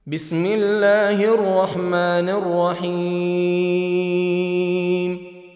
بسم الله الرحمن الرحيم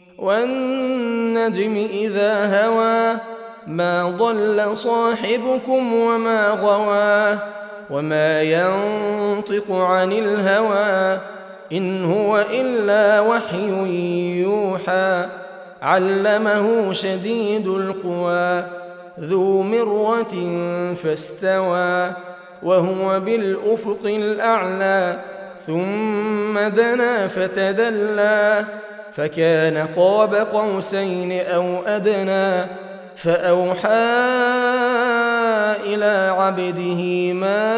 والنجم إذا هوى ما ضل صاحبكم وما غوى وما ينطق عن الهوى إن هو إلا وحي يوحى علمه شديد القوى ذو مرة فاستوى وهو بالأفق الأعلى ثم دنا فتدلى فكان قاب قوسين أو أدنى فأوحى إلى عبده ما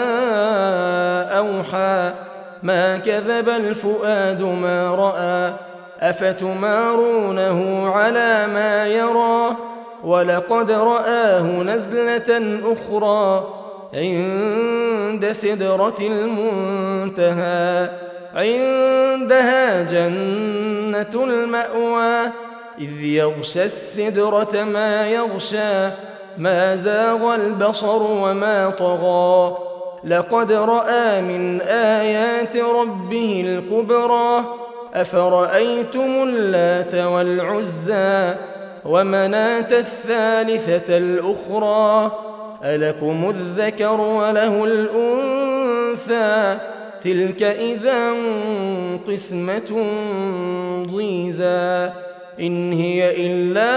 أوحى ما كذب الفؤاد ما رأى أفتمارونه على ما يرى ولقد رآه نزلة أخرى عند سدرة المنتهى عندها جنة المأوى إذ يغشى السدرة ما يغشى ما زاغ البصر وما طغى لقد رأى من آيات ربه الكبرى أفرأيتم اللات والعزى ومناة الثالثة الأخرى ألكم الذكر وله الأنثى تلك إذا قسمة ضيزى إن هي إلا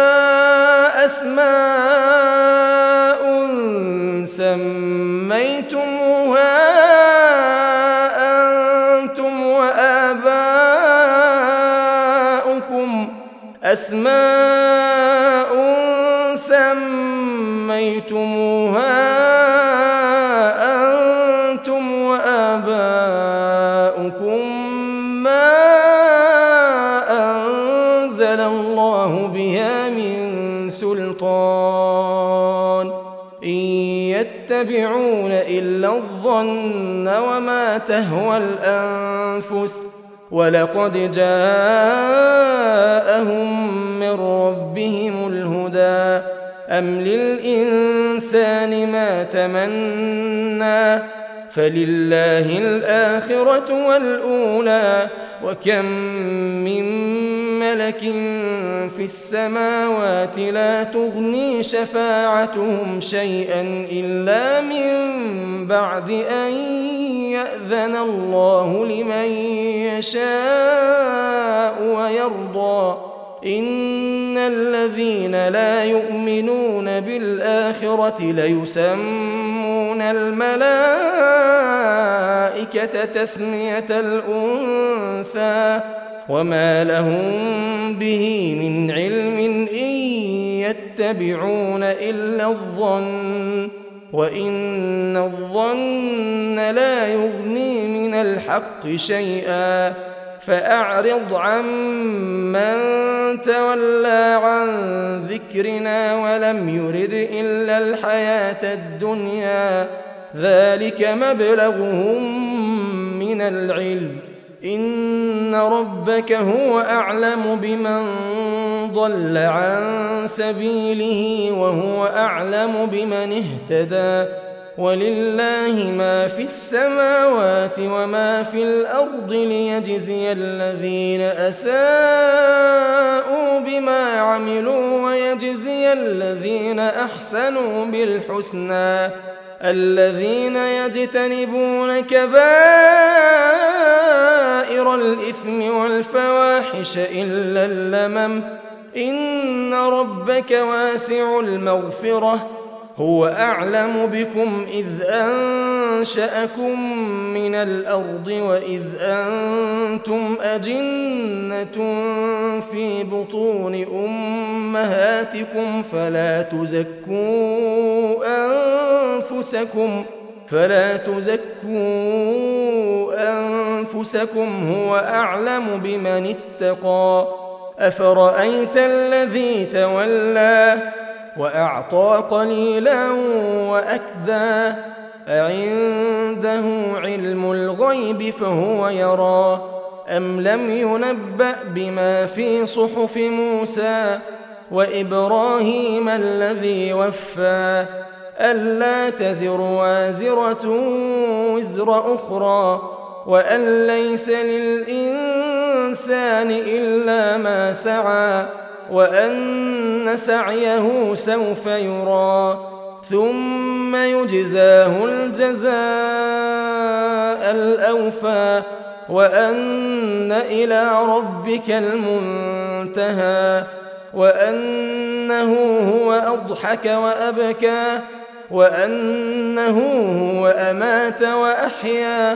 أسماء سميتموها أنتم وآباؤكم ما أنزل الله بها من سلطان إن يتبعون إلا الظن وما تهوى الأنفس ولقد جاءهم من ربهم الهدى أم للإنسان ما تمنى فلله الآخرة والأولى وكم من ملك في السماوات لا تغني شفاعتهم شيئا إلا من بعد أن يأذن الله لمن يشاء ويرضى إن الذين لا يؤمنون بالآخرة ليسمون الملائكة تسمية الأنثى وما لهم به من علم إن يتبعون إلا الظن وإن الظن لا يغني من الحق شيئا فأعرض عمن تولى عن ذكرنا ولم يرد إلا الحياة الدنيا ذلك مبلغهم من العلم إن ربك هو أعلم بمن ضل عن سبيله وهو أعلم بمن اهتدى ولله ما في السماوات وما في الأرض ليجزي الذين أساءوا بما عملوا ويجزي الذين أحسنوا بالحسنى الذين يجتنبون كبائر الإثم والفواحش إلا اللمم إن ربك واسع المغفرة هو أعلم بكم إذ أنشأكم من الأرض وإذ أنتم أجنة في بطون أمهاتكم فلا تزكوا أنفسكم هو أعلم بمن اتقى أفرأيت الذي تولى وأعطى قليلا وأكدى أعنده علم الغيب فهو يرى أم لم ينبأ بما في صحف موسى وإبراهيم الذي وفى ألا تزر وازرة وزر أخرى وأن ليس للإنسان إلا ما سعى وأن سعيه سوف يرى ثم يجزاه الجزاء الأوفى وأن إلى ربك المنتهى وأنه هو أضحك وأبكى وأنه هو أمات وأحيا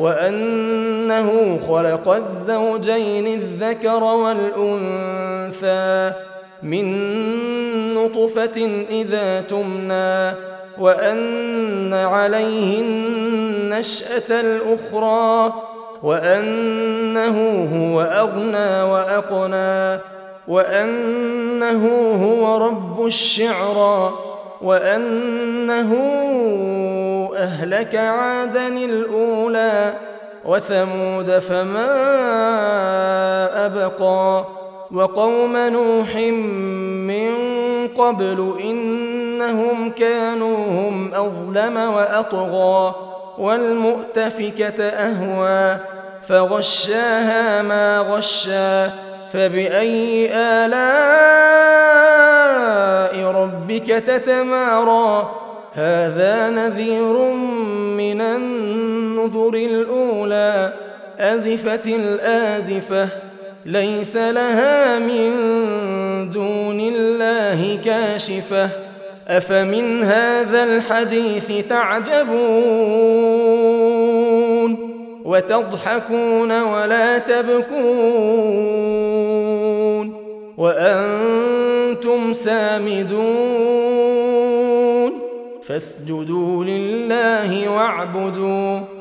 وأنه خلق الزوجين الذكر والأنثى من نطفة إذا تمنى وأن عليه النشأة الأخرى وأنه هو أغنى وأقنى وأنه هو رب الشعرى وأنه أهلك عادا الأولى وثمود فما أبقى وقوم نوح من قبل إنهم كانوا هم أظلم وأطغى والمؤتفكة أهوى فغشاها ما غشى فبأي آلاء ربك تتمارى هذا نذير من النذر الأولى أزفت الآزفة ليس لها من دون الله كاشفة أفمن هذا الحديث تعجبون وتضحكون ولا تبكون وأنتم سامدون فاسجدوا لله واعبدوا